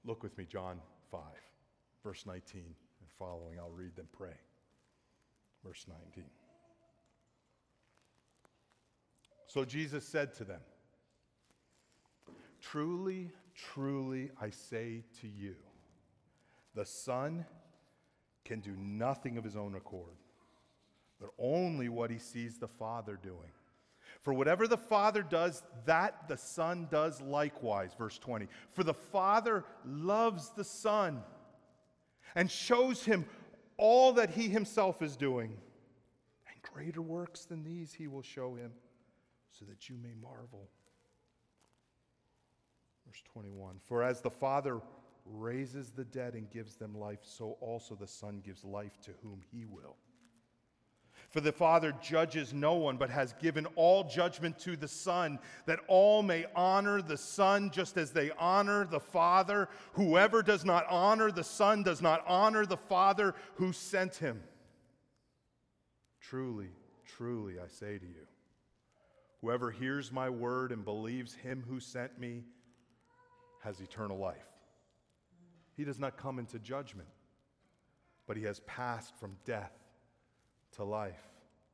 Look with me, John 5, verse 19 and following. I'll read then pray. Verse 19. So Jesus said to them, "Truly, truly, I say to you, the Son can do nothing of his own accord, but only what he sees the Father doing. For whatever the Father does, that the Son does likewise." Verse 20. "For the Father loves the Son and shows him all that he himself is doing. And greater works than these he will show him, so that you may marvel." Verse 21. "For as the Father raises the dead and gives them life, so also the Son gives life to whom he will. For the Father judges no one, but has given all judgment to the Son, that all may honor the Son just as they honor the Father. Whoever does not honor the Son does not honor the Father who sent him. Truly, truly, I say to you, whoever hears my word and believes him who sent me has eternal life. He does not come into judgment, but he has passed from death to life.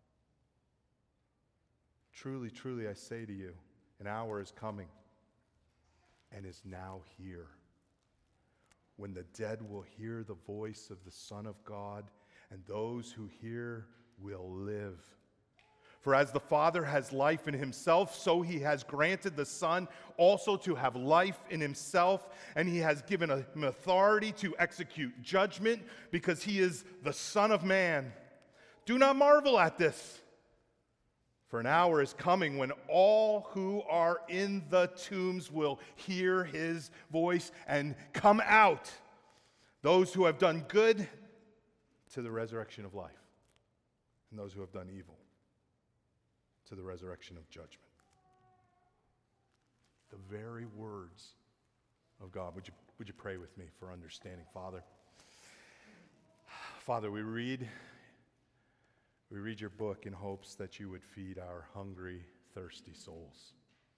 Truly, truly, I say to you, an hour is coming and is now here, when the dead will hear the voice of the Son of God, and those who hear will live. For as the Father has life in himself, so he has granted the Son also to have life in himself, and he has given him authority to execute judgment, because he is the Son of Man. Do not marvel at this, for an hour is coming when all who are in the tombs will hear his voice and come out, those who have done good to the resurrection of life, and those who have done evil to the resurrection of judgment." The very words of God. Would you pray with me for understanding, Father? Father, we read your book in hopes that you would feed our hungry, thirsty souls.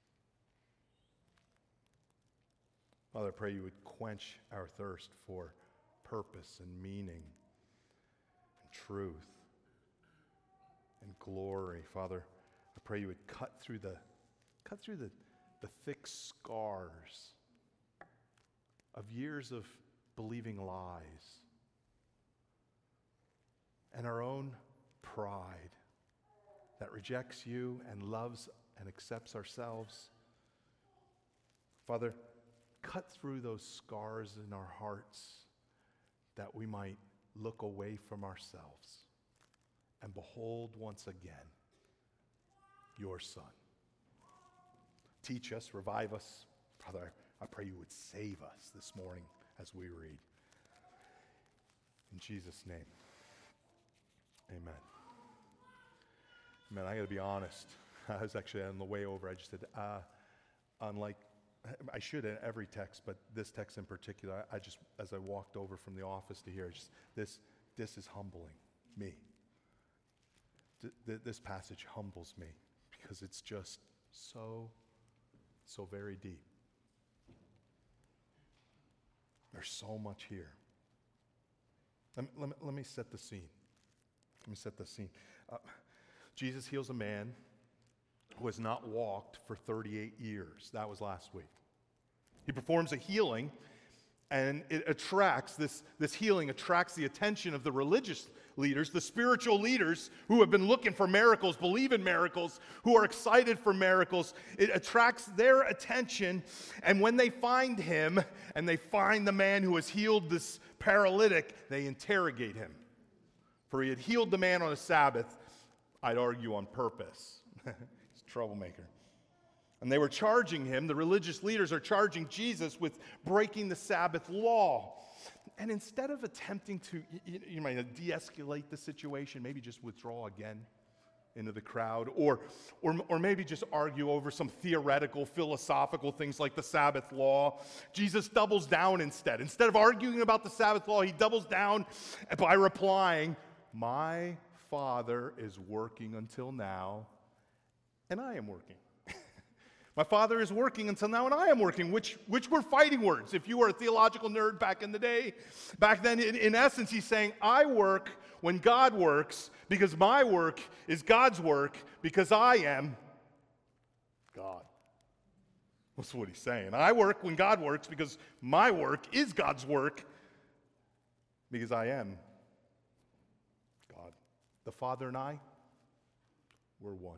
Father, I pray you would quench our thirst for purpose and meaning and truth and glory. Father, I pray you would cut through the thick scars of years of believing lies and our own pride that rejects you and loves and accepts ourselves. Father, cut through those scars in our hearts that we might look away from ourselves and behold once again your Son. Teach us, revive us. Father, I pray you would save us this morning as we read. In Jesus' name, amen. Man, I got to be honest. I was actually on the way over. I just said, unlike, I should in every text, but this text in particular, I just, as I walked over from the office to here, this is humbling me. This passage humbles me because it's just so very deep. There's so much here. Let me set the scene. Jesus heals a man who has not walked for 38 years. That was last week. He performs a healing, and it attracts, this healing attracts the attention of the religious leaders, the spiritual leaders who have been looking for miracles, believe in miracles, who are excited for miracles. It attracts their attention, and when they find him, and they find the man who has healed this paralytic, they interrogate him. For he had healed the man on a Sabbath, I'd argue on purpose. He's a troublemaker. And they were charging him, the religious leaders are charging Jesus with breaking the Sabbath law. And instead of attempting to, you might de-escalate the situation, maybe just withdraw again into the crowd, or maybe just argue over some theoretical, philosophical things like the Sabbath law, Jesus doubles down instead. Instead of arguing about the Sabbath law, he doubles down by replying, "My Father is working until now, and I am working." My Father is working until now, and I am working, which were fighting words. If you were a theological nerd back in the day, back then, in essence, he's saying, I work when God works, because my work is God's work, because I am God. That's what he's saying. I work when God works, because my work is God's work, because I am God. The Father and I, we're one.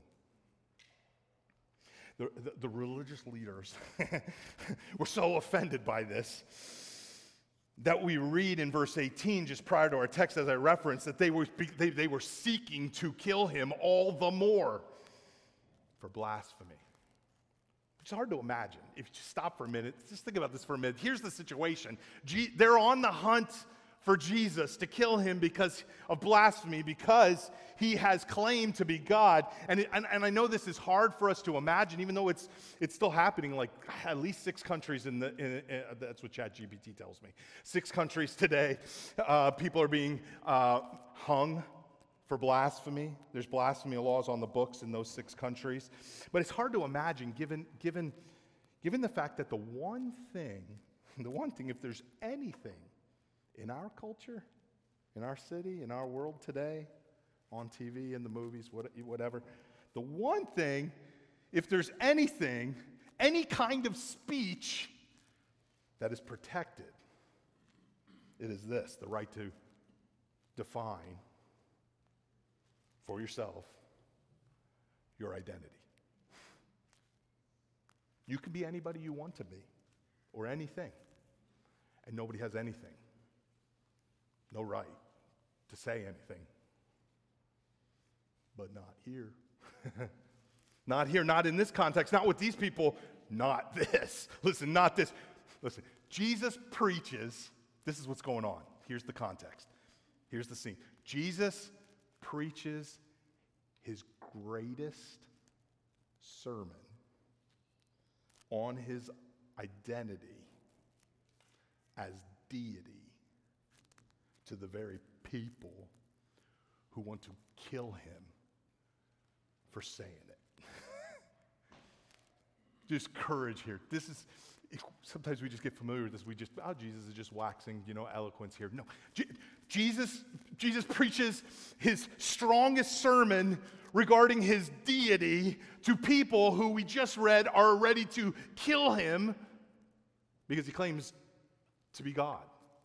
The religious leaders were so offended by this that we read in verse 18, just prior to our text as I referenced, that they were seeking to kill him all the more for blasphemy. It's hard to imagine. If you just stop for a minute, just think about this for a minute. Here's the situation. They're on the hunt for Jesus to kill him because of blasphemy, because he has claimed to be God. And I know this is hard for us to imagine, even though it's still happening. Like at least 6 countries that's what ChatGPT tells me. 6 countries today, people are being hung for blasphemy. There's blasphemy laws on the books in those 6 countries. But it's hard to imagine, given the fact that the one thing, if there's anything in our culture, in our city, in our world today, on TV, in the movies, whatever, the one thing, if there's anything, any kind of speech that is protected, it is this: the right to define for yourself your identity. You can be anybody you want to be, or anything, and nobody has anything. No right to say anything. But not here. Not here, not in this context, not with these people, not this. Listen, not this. Listen, Jesus preaches, this is what's going on. Here's the context. Here's the scene. Jesus preaches his greatest sermon on his identity as deity to the very people who want to kill him for saying it. Just courage here. Sometimes we just get familiar with this. Jesus is just waxing, eloquence here. No, Jesus preaches his strongest sermon regarding his deity to people who we just read are ready to kill him because he claims to be God.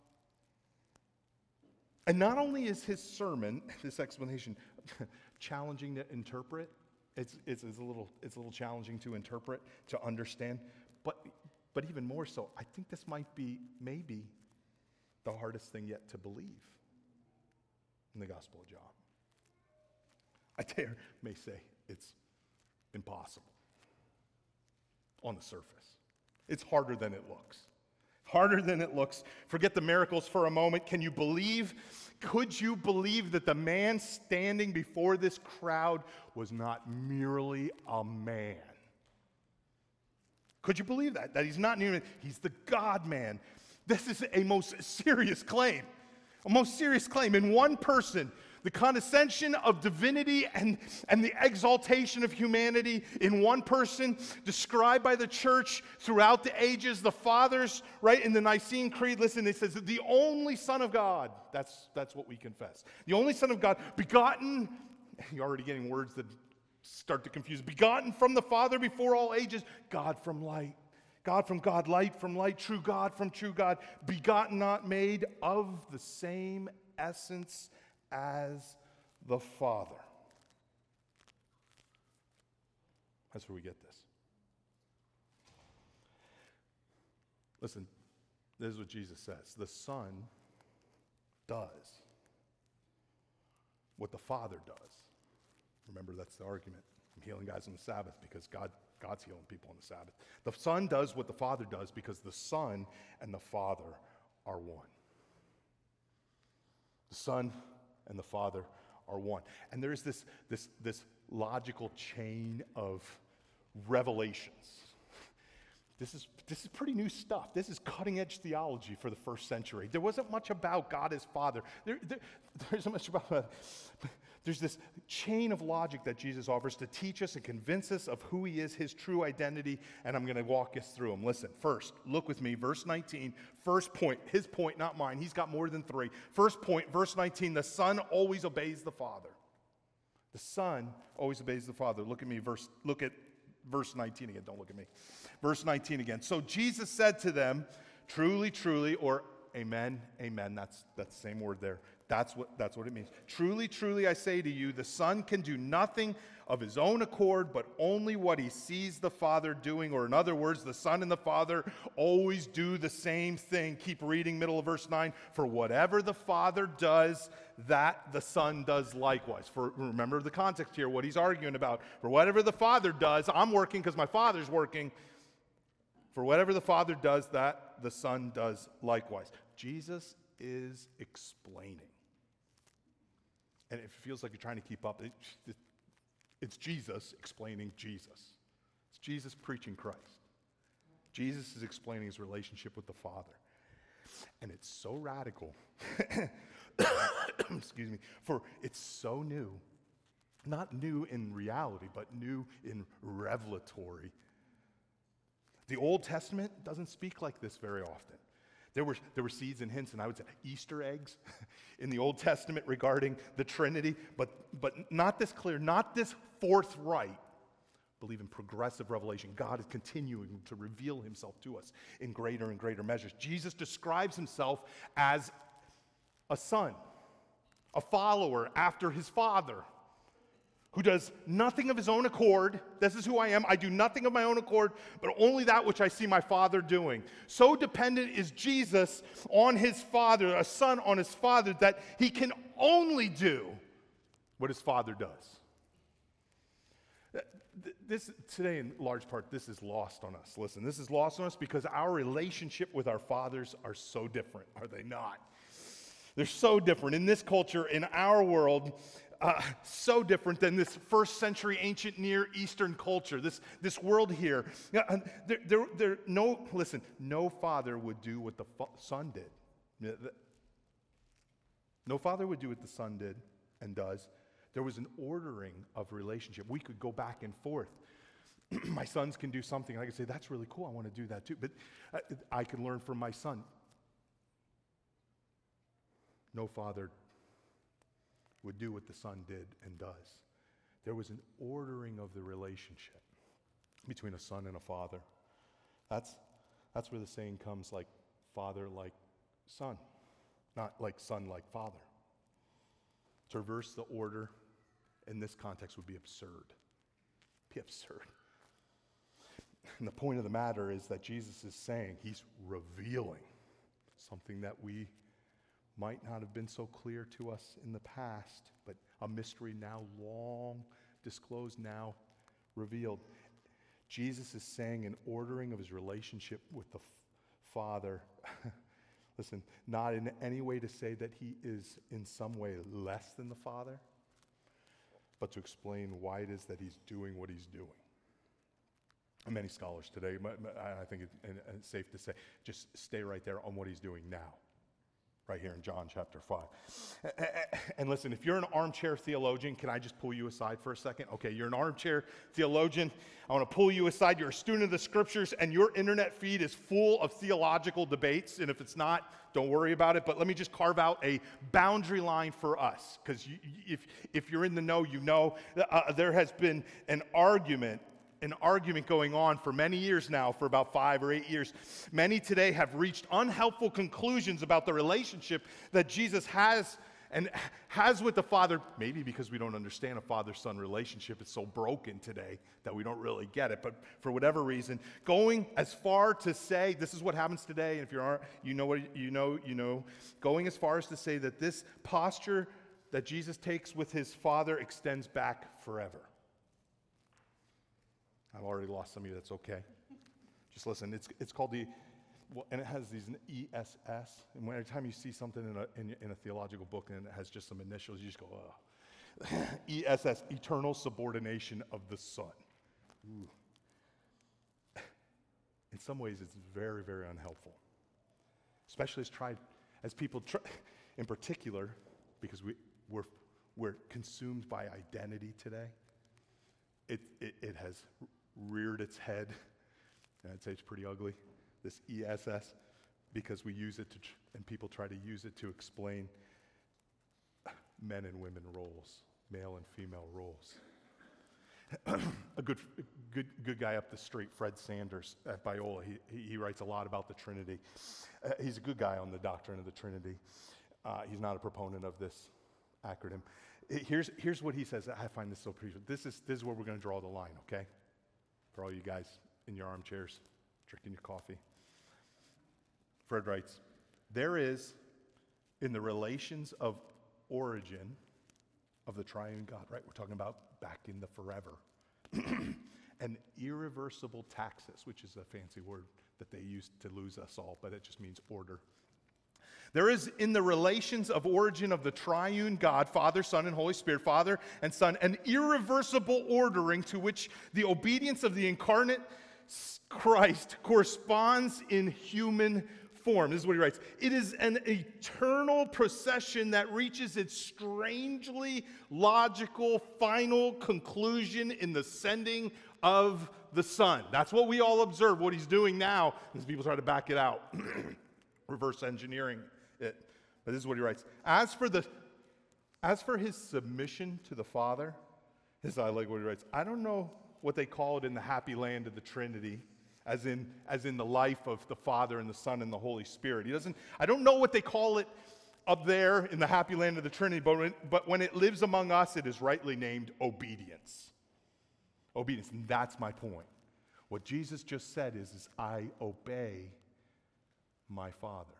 And not only is his sermon, this explanation, challenging to interpret, it's a little challenging to interpret, to understand, but even more so, I think this might be maybe the hardest thing yet to believe in the Gospel of John. I may say it's impossible on the surface. It's harder than it looks. Harder than it looks. Forget the miracles for a moment. Could you believe that the man standing before this crowd was not merely a man? Could you believe that? That he's not merely, he's the God-man. This is a most serious claim. A most serious claim. In one person, the condescension of divinity and the exaltation of humanity in one person, described by the church throughout the ages, the fathers, right, in the Nicene Creed, listen, it says, the only Son of God, that's what we confess. The only Son of God, begotten, you're already getting words that start to confuse, begotten from the Father before all ages, God from light. God from God, light from light, true God from true God, begotten, not made, of the same essence as the Father. That's where we get this. Listen, this is what Jesus says. The Son does what the Father does. Remember, that's the argument. I'm healing guys on the Sabbath because God's healing people on the Sabbath. The Son does what the Father does because the Son and the Father are one. The Son and the Father are one. And there's this logical chain of revelations. This is pretty new stuff. This is cutting-edge theology for the first century. There wasn't much about God as Father. There isn't much about There's this chain of logic that Jesus offers to teach us and convince us of who he is, his true identity, and I'm going to walk us through them. Listen, first, look with me, verse 19, first point, his point, not mine. He's got more than three. First point, verse 19, the Son always obeys the Father. The Son always obeys the Father. Look at verse 19 again. Don't look at me. Verse 19 again. So Jesus said to them, truly, truly, or amen, amen. That's the same word there. That's what it means. Truly, truly, I say to you, the Son can do nothing of his own accord, but only what he sees the Father doing. Or in other words, the Son and the Father always do the same thing. Keep reading, middle of verse 9. For whatever the Father does, that the Son does likewise. Remember the context here, what he's arguing about. For whatever the Father does, I'm working because my Father's working. For whatever the Father does, that the Son does likewise. Jesus is explaining. And if it feels like you're trying to keep up, it's Jesus explaining Jesus. It's Jesus preaching Christ. Jesus is explaining his relationship with the Father. And it's so radical. Excuse me. For it's so new. Not new in reality, but new in revelatory. The Old Testament doesn't speak like this very often. There were seeds and hints, and I would say Easter eggs in the Old Testament regarding the Trinity, but not this clear, not this forthright. Believe in progressive revelation. God is continuing to reveal himself to us in greater and greater measures. Jesus describes himself as a son, a follower after his Father, who does nothing of his own accord. This is who I am. I do nothing of my own accord, but only that which I see my Father doing. So dependent is Jesus on his Father, a son on his Father, that he can only do what his Father does. This today, in large part, this is lost on us. Listen, this is lost on us because our relationship with our fathers are so different, are they not? They're so different. In this culture, in our world, so different than this first century ancient Near Eastern culture, this world here. No father would do what the Son did. No father would do what the Son did and does. There was an ordering of relationship. We could go back and forth. My sons can do something, and I could say, that's really cool, I want to do that too. But I can learn from my son. No father would do what the Son did and does. There was an ordering of the relationship between a son and a father. That's where the saying comes, like father like son, not like son like father. To reverse the order in this context would be absurd. Be absurd. And the point of the matter is that Jesus is saying, he's revealing something that we might not have been so clear to us in the past, but a mystery now long disclosed, now revealed. Jesus is saying an ordering of his relationship with the Father. Listen, not in any way to say that he is in some way less than the Father, but to explain why it is that he's doing what he's doing. And many scholars today, I think it's safe to say, just stay right there on what he's doing now. Right here in John chapter 5. And listen, if you're an armchair theologian, can I just pull you aside for a second? Okay, you're an armchair theologian. I want to pull you aside. You're a student of the scriptures, and your internet feed is full of theological debates. And if it's not, don't worry about it. But let me just carve out a boundary line for us. Because if you're in the know, you know there has been an argument going on for many years now, for about 5 or 8 years. Many today have reached unhelpful conclusions about the relationship that Jesus has with the Father, maybe because we don't understand a father-son relationship. It's so broken today that we don't really get it. But for whatever reason, going as far to say, this is what happens today, and if you know what you know, going as far as to say that this posture that Jesus takes with his Father extends back forever. I've already lost some of you, that's okay. Just listen, it's called and it has these ESS, and every time you see something in a theological book and it has just some initials, you just go, oh. ESS, eternal subordination of the Son. Ooh. In some ways, it's very, very unhelpful. Especially as people try, in particular, because we're consumed by identity today. It has reared its head, and I'd say it's pretty ugly, this ESS, because we use it to, and people try to use it to explain men and women roles, male and female roles. A good guy up the street, Fred Sanders at Biola, he writes a lot about the Trinity. He's a good guy on the doctrine of the Trinity. He's not a proponent of this acronym. Here's what he says. I find this so pretty. This is where we're going to draw the line, okay? For all you guys in your armchairs, drinking your coffee. Fred writes, there is, in the relations of origin of the triune God, right? We're talking about back in the forever. An irreversible taxis, which is a fancy word that they used to lose us all, but it just means order. There is in the relations of origin of the triune God, Father, Son, and Holy Spirit, Father and Son, an irreversible ordering to which the obedience of the incarnate Christ corresponds in human form. This is what he writes. It is an eternal procession that reaches its strangely logical final conclusion in the sending of the Son. That's what we all observe, what he's doing now, as people try to back it out, reverse engineering it. But this is what he writes. As for his submission to the Father, I like what he writes. I don't know what they call it in the happy land of the Trinity, as in the life of the Father and the Son and the Holy Spirit. I don't know what they call it up there in the happy land of the Trinity, but when it lives among us, it is rightly named obedience. Obedience, and that's my point. What Jesus just said is I obey my Father.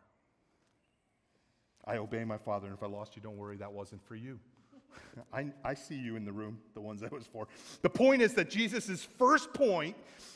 I obey my Father, and if I lost you, don't worry, that wasn't for you. I see you in the room, the ones that was for. The point is that Jesus' first point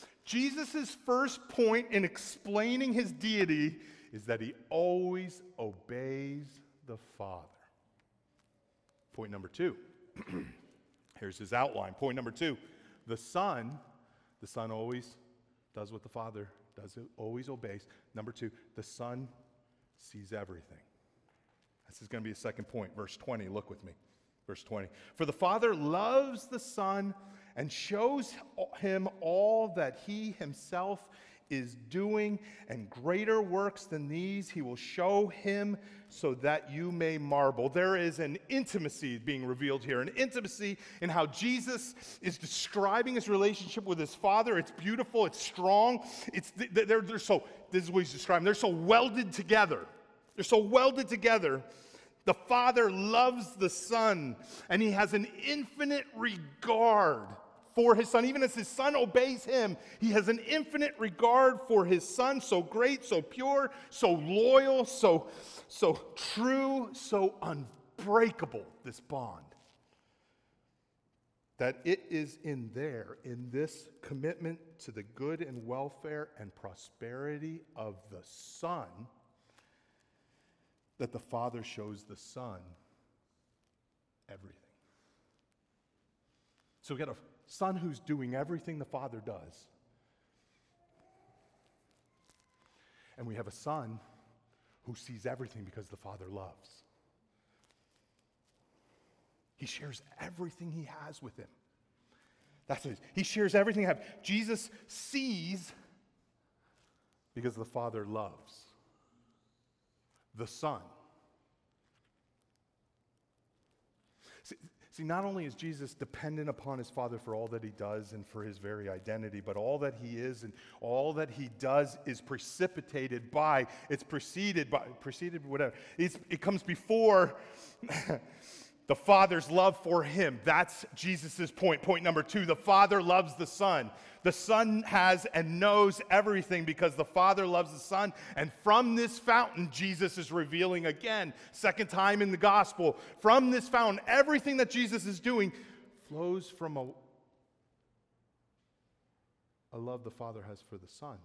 in explaining his deity is that he always obeys the Father. Point number 2. Here's his outline. Point number 2. The Son always does what the Father does, always obeys. Number 2, the Son sees everything. This is going to be a second point. Verse 20, look with me. Verse 20. For the Father loves the Son and shows him all that he himself is doing, and greater works than these he will show him so that you may marvel. There is an intimacy being revealed here, an intimacy in how Jesus is describing his relationship with his Father. It's beautiful, it's strong. They're so, this is what he's describing, they're so welded together. They're so welded together. The Father loves the Son, and he has an infinite regard for his Son. Even as his Son obeys him, he has an infinite regard for his Son, so great, so pure, so loyal, so true, so unbreakable, this bond. That it is in this commitment to the good and welfare and prosperity of the Son, that the Father shows the Son everything. So we got a Son who's doing everything the Father does. And we have a Son who sees everything because the Father loves. He shares everything he has with him. That's it. He shares everything he has. Jesus sees because the Father loves the Son. See, not only is Jesus dependent upon his Father for all that he does and for his very identity, but all that he is and all that he does is preceded by, whatever. It comes before the Father's love for him. That's Jesus' point. Point number 2, the Father loves the Son. The Son has and knows everything because the Father loves the Son. And from this fountain, Jesus is revealing again, second time in the gospel, from this fountain, everything that Jesus is doing flows from a love the Father has for the Son.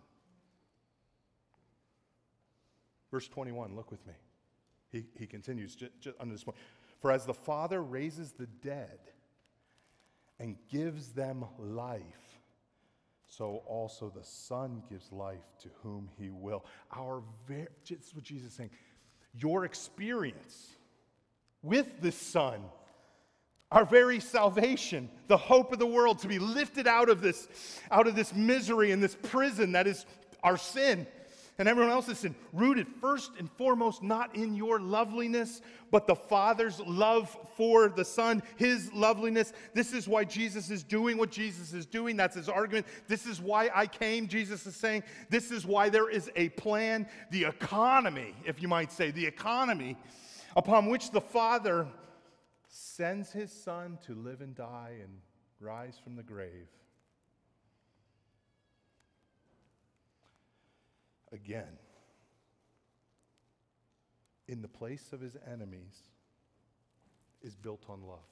Verse 21, look with me. He continues just under this point. For as the Father raises the dead and gives them life, so also the Son gives life to whom he will. This is what Jesus is saying. Your experience with this Son our very salvation, the hope of the world, to be lifted out of this misery and this prison that is our sin and everyone else's sin, rooted first and foremost not in your loveliness, but the Father's love for the Son, his loveliness. This is why Jesus is doing what Jesus is doing. That's his argument. This is why I came, Jesus is saying. This is why there is a plan, the economy, if you might say, the economy upon which the Father sends his Son to live and die and rise from the grave. Again, in the place of his enemies, is built on love.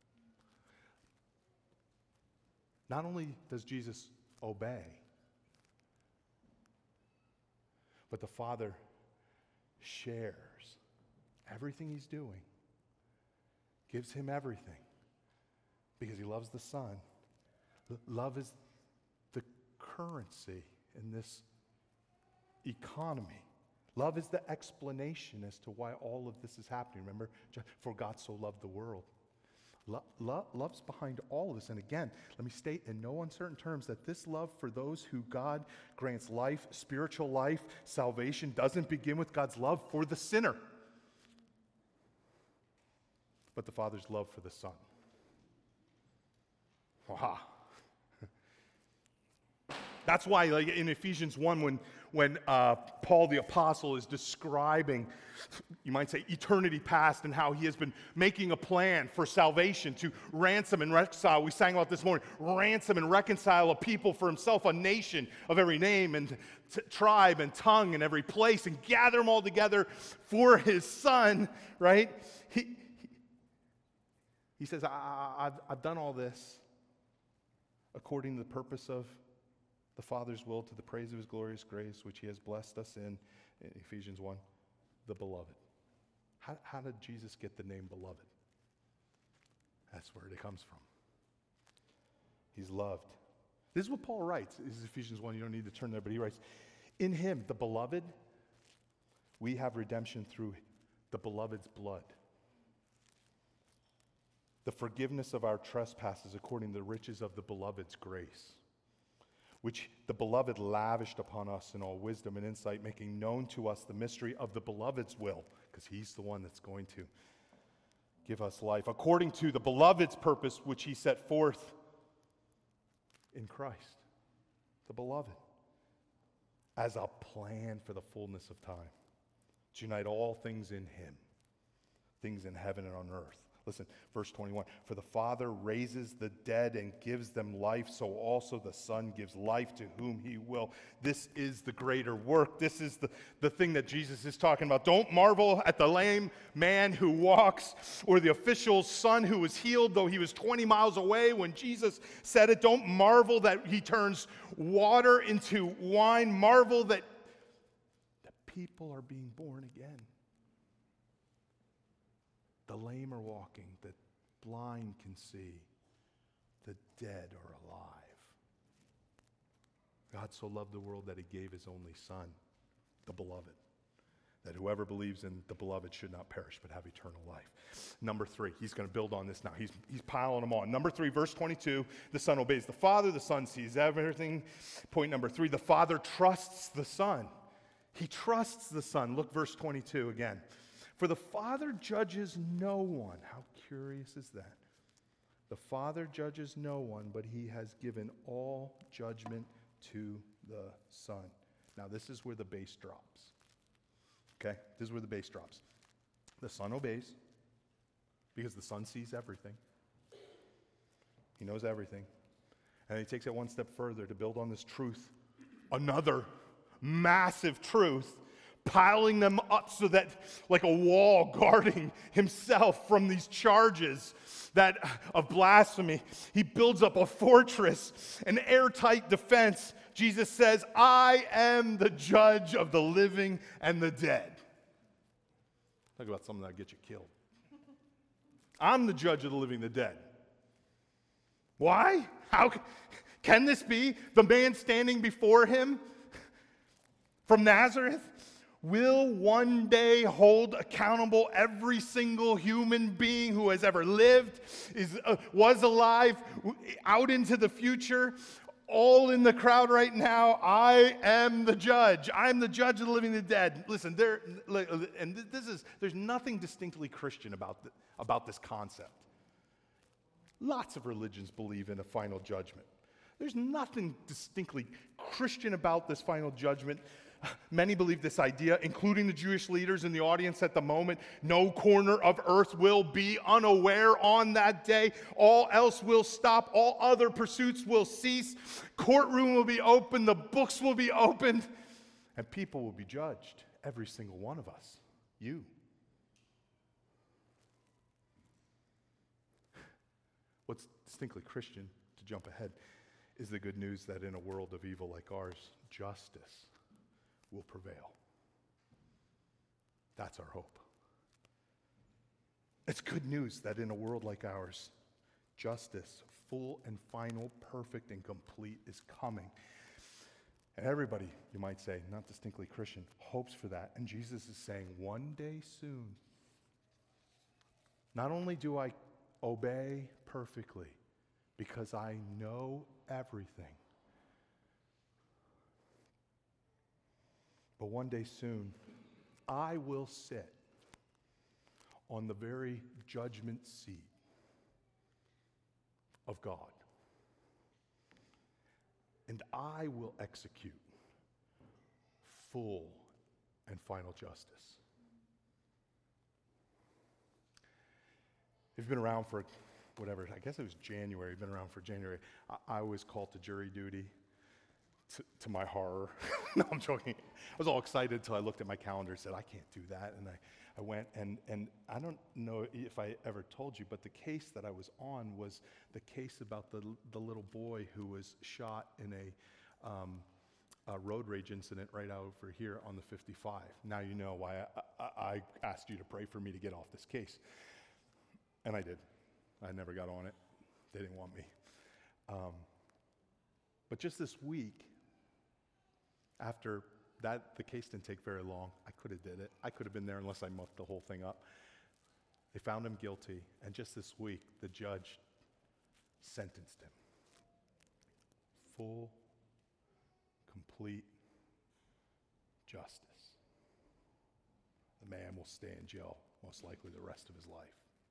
Not only does Jesus obey, but the Father shares everything he's doing, gives him everything, because he loves the Son. Love is the currency in this economy. Love is the explanation as to why all of this is happening. Remember, for God so loved the world. Love's behind all of this. And again, let me state in no uncertain terms that this love for those who God grants life, spiritual life, salvation, doesn't begin with God's love for the sinner, but the Father's love for the Son. Wow. That's why, like in Ephesians 1, when Paul the Apostle is describing, you might say, eternity past and how he has been making a plan for salvation to ransom and reconcile. We sang about this morning, ransom and reconcile a people for himself, a nation of every name and tribe and tongue and every place, and gather them all together for his Son, right? He says, I've done all this according to the purpose of the Father's will, to the praise of his glorious grace, which he has blessed us in Ephesians 1, the beloved. How did Jesus get the name beloved? That's where it comes from. He's loved. This is what Paul writes. This is Ephesians 1. You don't need to turn there, but he writes, in him, the beloved, we have redemption through the beloved's blood, the forgiveness of our trespasses according to the riches of the beloved's grace, which the beloved lavished upon us in all wisdom and insight, making known to us the mystery of the beloved's will, because he's the one that's going to give us life, according to the beloved's purpose, which he set forth in Christ, the beloved, as a plan for the fullness of time, to unite all things in him, things in heaven and on earth. Listen, verse 21, for the Father raises the dead and gives them life, so also the Son gives life to whom he will. This is the greater work. This is the thing that Jesus is talking about. Don't marvel at the lame man who walks, or the official's son who was healed, though he was 20 miles away when Jesus said it. Don't marvel that he turns water into wine. Marvel that people are being born again. The lame are walking, the blind can see, the dead are alive. God so loved the world that he gave his only Son, the beloved, that whoever believes in the beloved should not perish but have eternal life. Number 3, he's going to build on this now. He's piling them on. Number 3, verse 22, the Son obeys the Father, the Son sees everything. Point number 3, the Father trusts the Son. He trusts the Son. Look, verse 22 again. For the Father judges no one. How curious is that? The Father judges no one, but he has given all judgment to the Son. Now, this is where the bass drops. Okay? This is where the bass drops. The Son obeys because the Son sees everything. He knows everything. And he takes it one step further to build on this truth. Another massive truth, piling them up so that, like a wall guarding himself from these charges that of blasphemy, he builds up a fortress, an airtight defense. Jesus says, I am the judge of the living and the dead. Talk about something that'll get you killed. I'm the judge of the living and the dead. Why? How can this be? The man standing before him from Nazareth will one day hold accountable every single human being who has ever lived, was alive, out into the future, all in the crowd right now. I am the judge. I'm the judge of the living and the dead. Listen, there's nothing distinctly Christian about this concept. Lots of religions believe in a final judgment. There's nothing distinctly Christian about this final judgment. Many believe this idea, including the Jewish leaders in the audience at the moment. No corner of earth will be unaware on that day. All else will stop. All other pursuits will cease. Courtroom will be open. The books will be opened. And people will be judged. Every single one of us. You. What's distinctly Christian, to jump ahead, is the good news that in a world of evil like ours, justice will prevail. That's our hope. It's good news that in a world like ours, justice, full and final, perfect and complete, is coming. And everybody, you might say, not distinctly Christian, hopes for that. And Jesus is saying, one day soon, not only do I obey perfectly because I know everything, but one day soon, I will sit on the very judgment seat of God. And I will execute full and final justice. If you've been around for whatever, I guess it was January, you've been around for January, I was called to jury duty. To my horror. No, I'm joking. I was all excited until I looked at my calendar and said, I can't do that. And I went, and I don't know if I ever told you, but the case that I was on was the case about the little boy who was shot in a road rage incident right over here on the 55. Now you know why I asked you to pray for me to get off this case. And I did. I never got on it. They didn't want me. But just this week, after that, the case didn't take very long. I could have did it. I could have been there unless I muffed the whole thing up. They found him guilty, and just this week, the judge sentenced him. Full, complete justice. The man will stay in jail, most likely the rest of his life.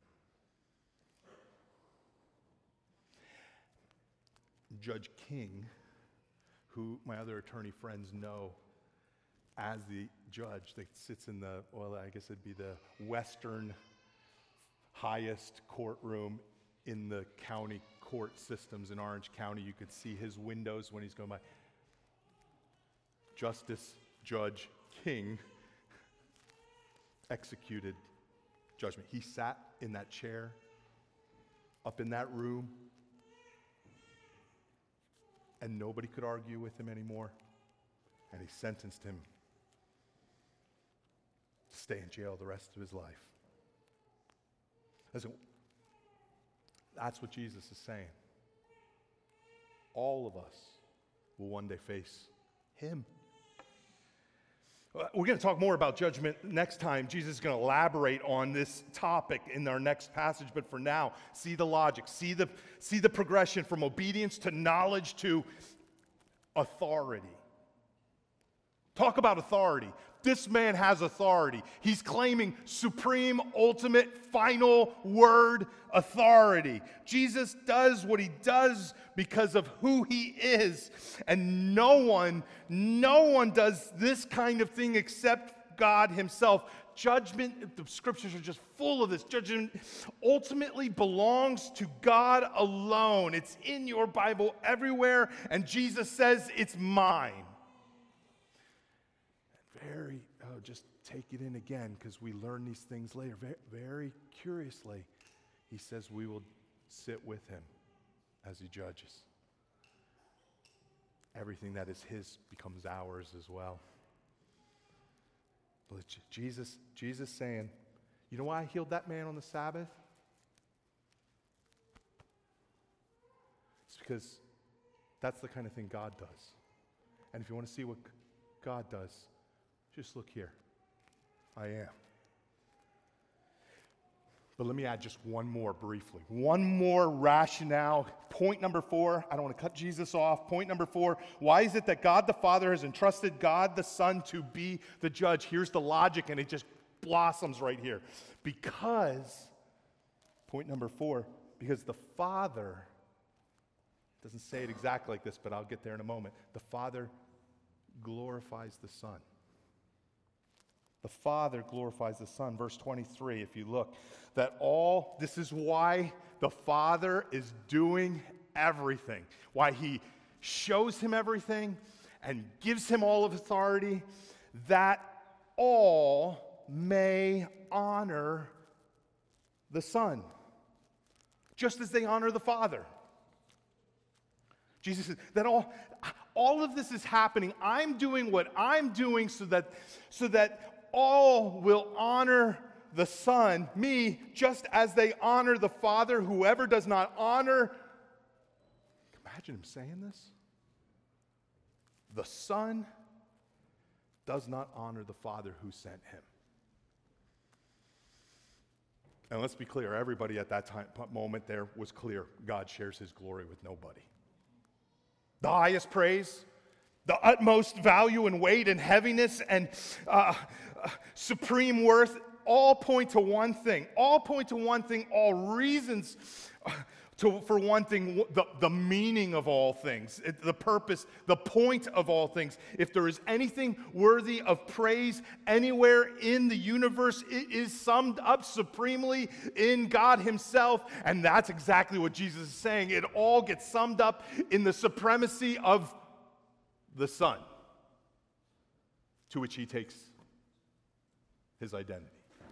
Judge King, who my other attorney friends know as the judge that sits in the, well, I guess it'd be the western highest courtroom in the county court systems in Orange County. You could see his windows when he's going by. Justice Judge King executed judgment. He sat in that chair, up in that room, and nobody could argue with him anymore. And he sentenced him to stay in jail the rest of his life. Listen, that's what Jesus is saying. All of us will one day face him. We're going to talk more about judgment next time. Jesus is going to elaborate on this topic in our next passage. But for now, see the logic. See the progression from obedience to knowledge to authority. Talk about authority. This man has authority. He's claiming supreme, ultimate, final word authority. Jesus does what he does because of who he is. And no one does this kind of thing except God himself. Judgment, the scriptures are just full of this. Judgment ultimately belongs to God alone. It's in your Bible everywhere, and Jesus says it's mine. Just take it in again, because we learn these things later. Very, very curiously, he says we will sit with him as he judges. Everything that is his becomes ours as well. Jesus saying, you know why I healed that man on the Sabbath? It's because that's the kind of thing God does. And if you want to see what God does, just look here. I am. But let me add just one more briefly. One more rationale. Point number 4. I don't want to cut Jesus off. Point number 4. Why is it that God the Father has entrusted God the Son to be the judge? Here's the logic, and it just blossoms right here. Because, point number 4, because the Father, doesn't say it exactly like this, but I'll get there in a moment. The Father glorifies the Son. The Father glorifies the Son. Verse 23, if you look, this is why the Father is doing everything. Why he shows him everything and gives him all of authority, that all may honor the Son, just as they honor the Father. Jesus says that all of this is happening. I'm doing what I'm doing so that all will honor the Son, me, just as they honor the Father. Whoever does not honor, imagine him saying this, the Son does not honor the Father who sent him. And let's be clear, everybody at that moment there was clear. God shares his glory with nobody. The highest praise, the utmost value and weight and heaviness and supreme worth all point to one thing. All point to one thing, all reasons for one thing, the meaning of all things, the purpose, the point of all things. If there is anything worthy of praise anywhere in the universe, it is summed up supremely in God himself. And that's exactly what Jesus is saying. It all gets summed up in the supremacy of the Son, to which he takes his identity.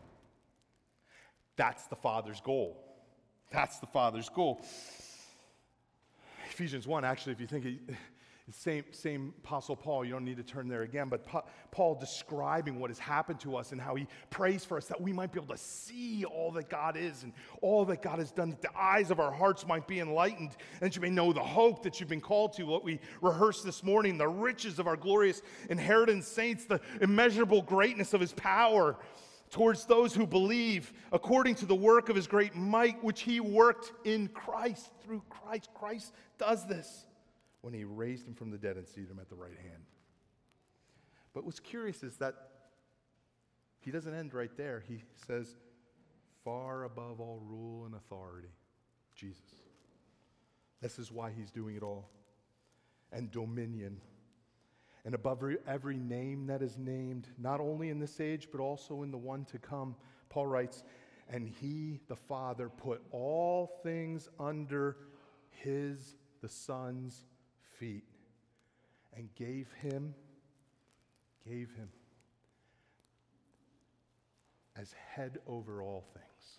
That's the Father's goal. That's the Father's goal. Ephesians 1, actually, if you think same Apostle Paul, you don't need to turn there again, but Paul describing what has happened to us and how he prays for us that we might be able to see all that God is and all that God has done, that the eyes of our hearts might be enlightened, and that you may know the hope that you've been called to, what we rehearsed this morning, the riches of our glorious inheritance, saints, the immeasurable greatness of his power towards those who believe, according to the work of his great might, which he worked in Christ, through Christ. Christ does this when he raised him from the dead and seated him at the right hand. But what's curious is that he doesn't end right there. He says, far above all rule and authority, Jesus. This is why he's doing it all. And dominion. And above every name that is named, not only in this age, but also in the one to come, Paul writes, and he, the Father, put all things under the Son's feet, and gave him as head over all things.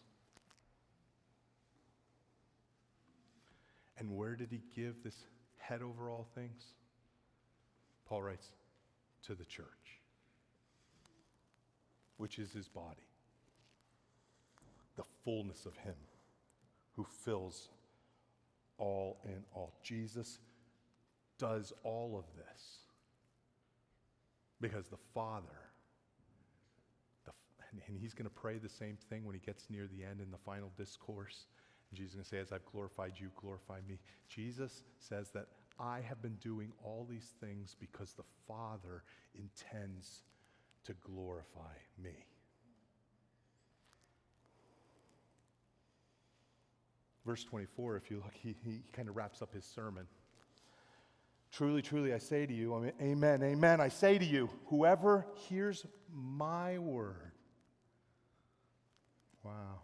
And where did he give this head over all things? Paul writes, to the church, which is his body, the fullness of him who fills all in all. Jesus does all of this because the Father, and he's going to pray the same thing when he gets near the end in the final discourse. And Jesus is going to say, as I've glorified you, glorify me. Jesus says that I have been doing all these things because the Father intends to glorify me. Verse 24, if you look, he kind of wraps up his sermon. Truly, truly, I say to you, amen, amen, I say to you, whoever hears my word. Wow.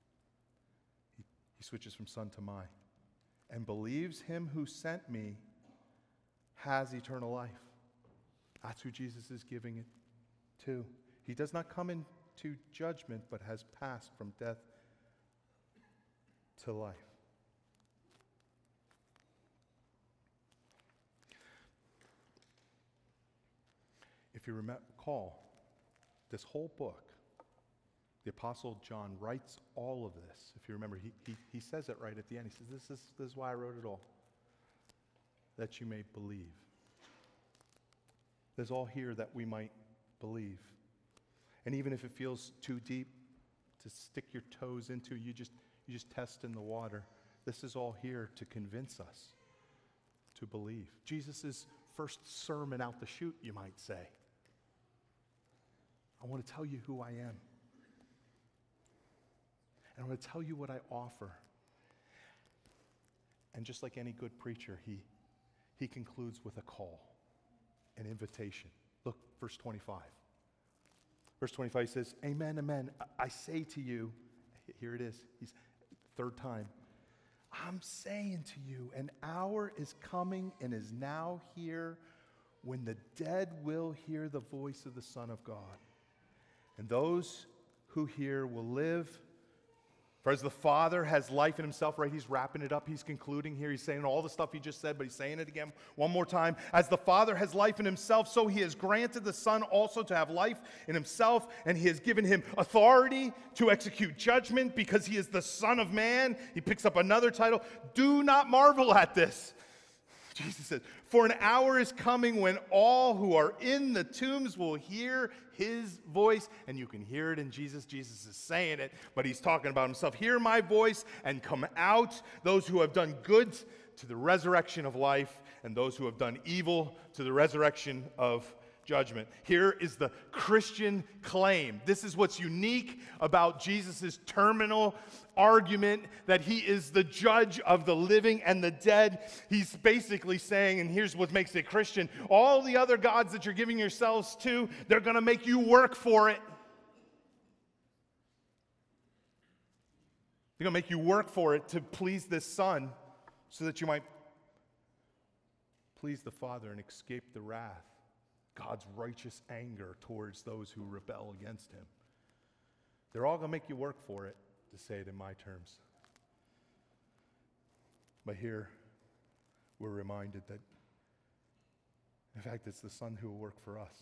He switches from son to my. And believes him who sent me has eternal life. That's who Jesus is giving it to. He does not come into judgment, but has passed from death to life. If you recall, this whole book, the Apostle John writes all of this. If you remember, he says it right at the end. He says, this is why I wrote it all, that you may believe. There's all here that we might believe. And even if it feels too deep to stick your toes into, you just test in the water. This is all here to convince us to believe. Jesus' first sermon out the chute, you might say. I want to tell you who I am. And I want to tell you what I offer. And just like any good preacher, he concludes with a call, an invitation. Look, verse 25. Verse 25 says, Amen, amen. I say to you, here it is, he's third time. I'm saying to you, an hour is coming and is now here when the dead will hear the voice of the Son of God. And those who hear will live. For as the Father has life in himself, right? He's wrapping it up. He's concluding here. He's saying all the stuff he just said, but he's saying it again one more time. As the Father has life in himself, so he has granted the Son also to have life in himself, and he has given him authority to execute judgment because he is the Son of Man. He picks up another title. Do not marvel at this. Jesus says, for an hour is coming when all who are in the tombs will hear his voice. And you can hear it in Jesus. Jesus is saying it, but he's talking about himself. Hear my voice and come out, those who have done good to the resurrection of life, and those who have done evil to the resurrection of judgment. Here is the Christian claim. This is what's unique about Jesus' terminal argument, that he is the judge of the living and the dead. He's basically saying, and here's what makes it Christian, all the other gods that you're giving yourselves to, they're going to make you work for it. They're going to make you work for it to please this Son so that you might please the Father and escape the wrath, God's righteous anger towards those who rebel against him. They're all going to make you work for it, to say it in my terms. But here, we're reminded that, in fact, it's the Son who will work for us.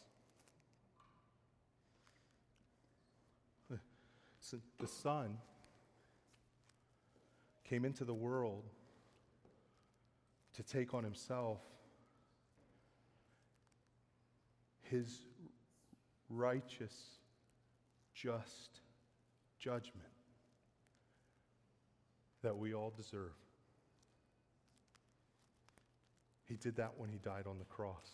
The Son came into the world to take on himself his righteous, just judgment that we all deserve. He did that when he died on the cross,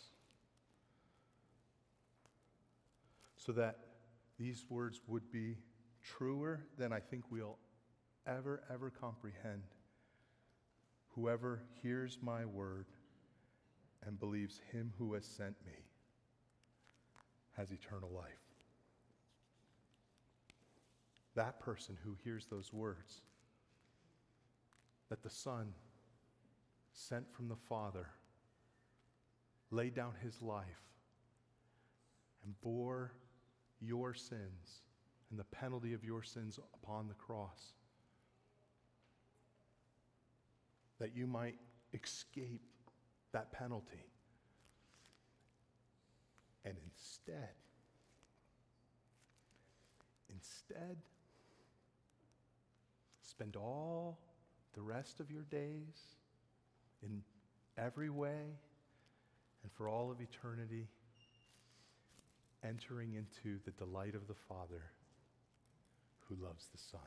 so that these words would be truer than I think we'll ever comprehend. Whoever hears my word and believes him who has sent me has eternal life. That person who hears those words, that the Son, sent from the Father, laid down his life and bore your sins and the penalty of your sins upon the cross, that you might escape that penalty. And instead, spend all the rest of your days in every way and for all of eternity entering into the delight of the Father who loves the Son.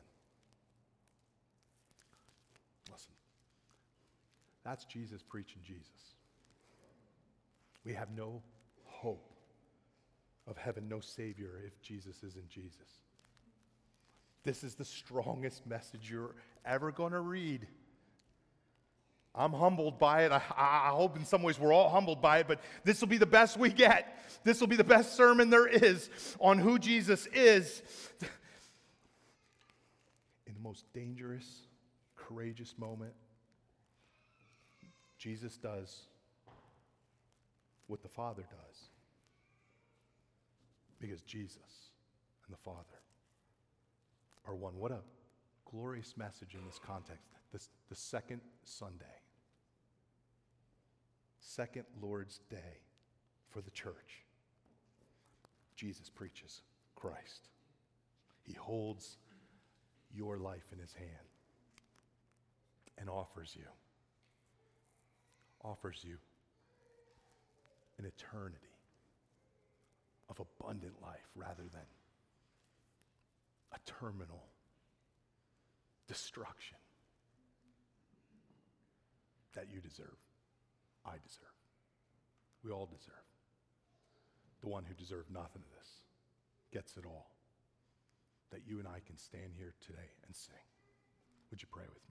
Listen, that's Jesus preaching Jesus. We have no hope of heaven, no Savior, if Jesus isn't Jesus. This is the strongest message you're ever going to read. I'm humbled by it. I hope in some ways we're all humbled by it, but this will be the best we get. This will be the best sermon there is on who Jesus is. In the most dangerous, courageous moment, Jesus does what the Father does. Because Jesus and the Father are one. What a glorious message in this context. The second Sunday. Second Lord's Day for the church. Jesus preaches Christ. He holds your life in his hand and offers you an eternity of abundant life rather than terminal destruction that you deserve, I deserve, we all deserve. The one who deserved nothing of this gets it all. That you and I can stand here today and sing. Would you pray with me?